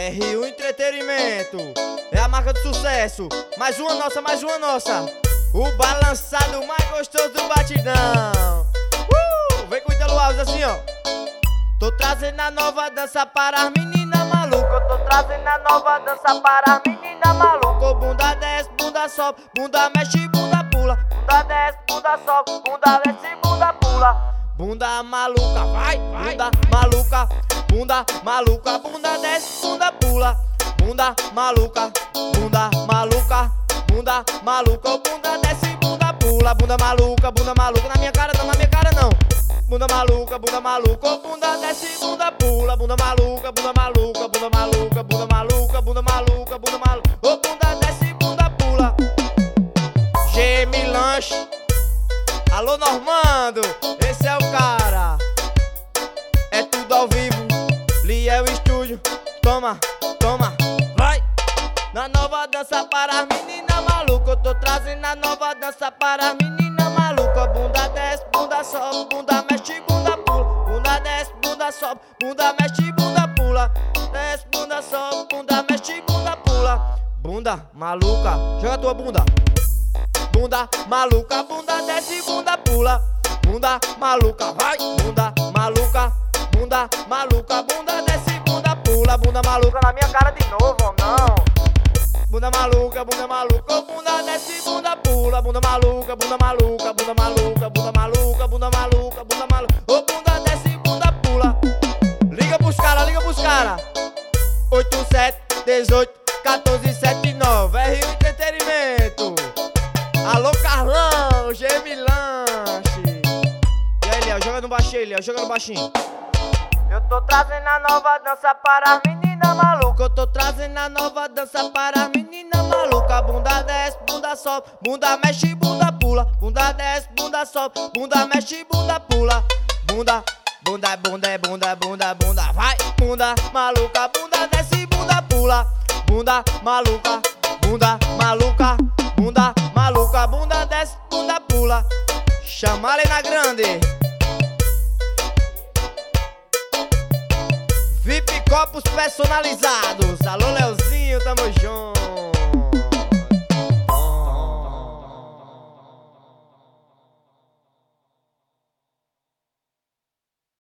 RU Entretenimento é a marca do sucesso. Mais uma nossa, mais uma nossa. O balançado mais gostoso do batidão. Vem com o Italo Alves assim, ó. Tô trazendo a nova dança para as meninas malucas. Tô trazendo a nova dança para as meninas malucas. Bunda desce, bunda sobe, bunda mexe, bunda pula. Bunda desce, bunda sobe, bunda desce, bunda pula. Bunda maluca, vai, bunda maluca, bunda maluca, bunda desce, bunda pula. Bunda maluca, bunda maluca, bunda maluca, bunda desce, bunda pula. Bunda maluca, na minha cara não, na minha cara não. Bunda maluca, bunda desce, bunda pula. Bunda maluca, bunda maluca, bunda maluca, bunda maluca, bunda maluca, bunda maluca, oh, bunda desce, bunda pula. GM Lanche. Alô Normando, esse é o cara. É tudo ao vivo, Liel Estúdio. Toma, toma, vai. Na nova dança para as meninas malucas. Eu tô trazendo a nova dança para as meninas malucas. Bunda desce, bunda sobe, bunda mexe, bunda pula. Bunda desce, bunda sobe, bunda mexe, bunda pula. Desce, bunda sobe, bunda mexe, bunda pula. Bunda maluca, joga a tua bunda. Bunda maluca, bunda desce, bunda pula. Bunda maluca, vai. Bunda maluca, bunda maluca, bunda desce, bunda pula. Bunda maluca na minha cara de novo, não. Bunda maluca, bunda desce, bunda pula. Bunda maluca, bunda maluca, bunda maluca, bunda maluca, bunda maluca, bunda maluca, oh, bunda desce, bunda pula. Liga pros cara, 87 18 14 79. RU Entretenimento. Alô Carlão, GM Lanche. E aí, Léo, joga no baixinho, Léo, joga no baixinho. Eu tô trazendo a nova dança para as meninas malucas. Eu tô trazendo a nova dança para as meninas malucas. Bunda desce, bunda sobe, bunda mexe, bunda pula. Bunda desce, bunda sobe, bunda mexe, bunda pula. Bunda, bunda, bunda, bunda, bunda, bunda, vai. Bunda maluca, bunda desce, bunda pula. Bunda maluca, bunda maluca, bunda maluca, bunda desce, bunda pula. Chama a Lena Grande. VIP copos personalizados. Alô Leozinho, tamo junto.